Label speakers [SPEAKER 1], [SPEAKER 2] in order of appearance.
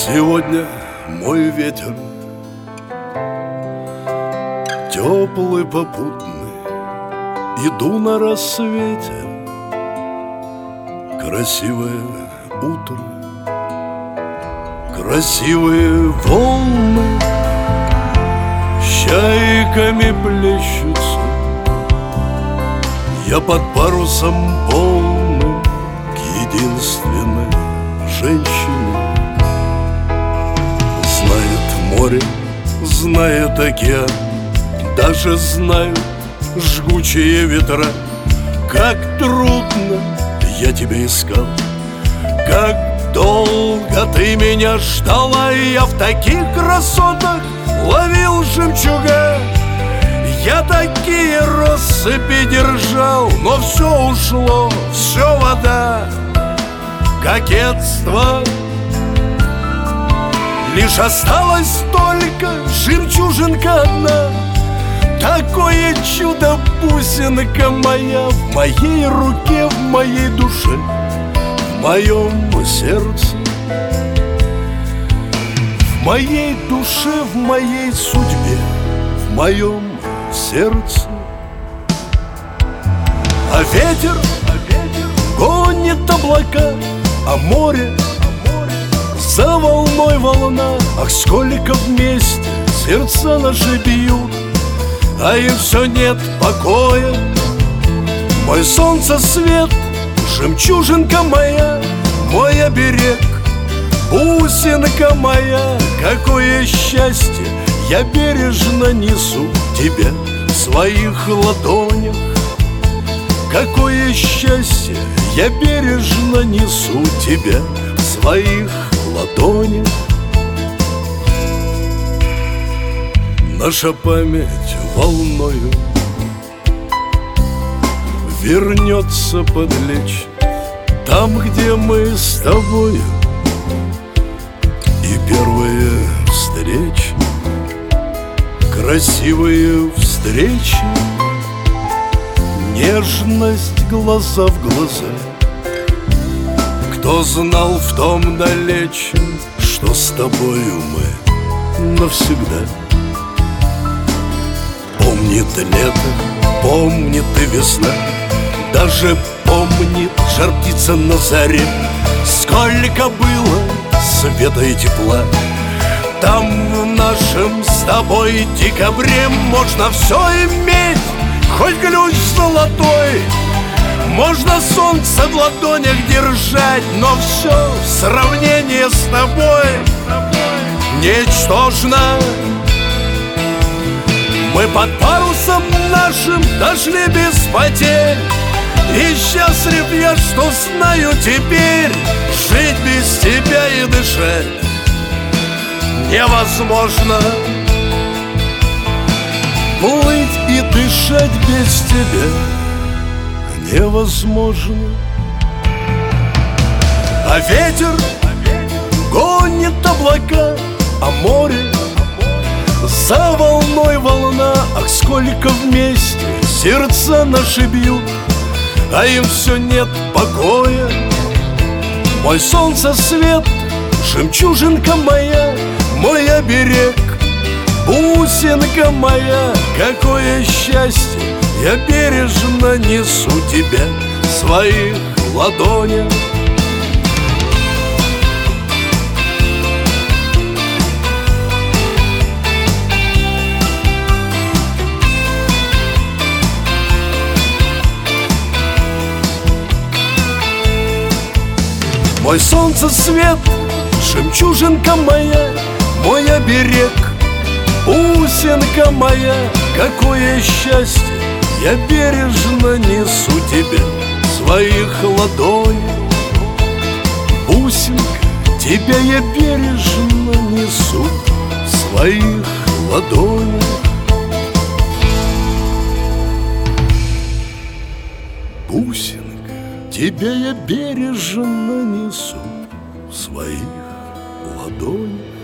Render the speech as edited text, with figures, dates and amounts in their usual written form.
[SPEAKER 1] Сегодня мой ветер теплый, попутный, иду на рассвете. Красивое утро, красивые волны чайками плещутся. Я под парусом полным к единственной женщине. Знает море, знает океан, даже знают жгучие ветра. Как трудно я тебя искал, как долго ты меня ждала, и я в таких красотах ловил жемчуга. Я такие россыпи держал, но все ушло, все вода. Кокетство. Лишь осталась только жемчужинка одна. Такое чудо, бусинка моя, в моей руке, в моей душе, в моем сердце, в моей душе, в моей судьбе, в моем сердце. А ветер гонит облака, а море за волной волна. Ах, сколько вместе сердца наши бьют, а им все нет покоя. Мой солнце свет, жемчужинка моя, мой оберег, бусинка моя. Какое счастье я бережно несу тебя в своих ладонях. Какое счастье я бережно несу тебя в своих ладонях. Наша память волною вернется подлечь там, где мы с тобою и первые встречи, красивые встречи, нежность глаза в глаза. Кто знал в том далече, что с тобою мы навсегда. Помнит лето, помнит и весна, даже помнит жар птица на заре. Сколько было света и тепла там в нашем с тобой декабре. Можно все иметь, хоть ключ золотой, можно солнце в ладонях держать, но все в сравнении с тобой ничтожно. Мы под парусом нашим дошли без потерь, и счастлив я, что знаю теперь, жить без тебя и дышать невозможно. Плыть и дышать без тебя невозможно. А ветер гонит облака, а море за волной волна. Ах, сколько вместе сердца наши бьют, а им все нет покоя. Мой солнце свет, жемчужинка моя, мой оберег, бусинка моя. Какое счастье я бережно несу тебя в своих ладонях. Мой солнце свет, жемчужинка моя, мой оберег, бусинка моя. Какое счастье я бережно несу тебя в своих ладонях. Бусинка, тебя я бережно несу в своих ладонях. Бусинка, тебя я бережно несу в своих ладонях.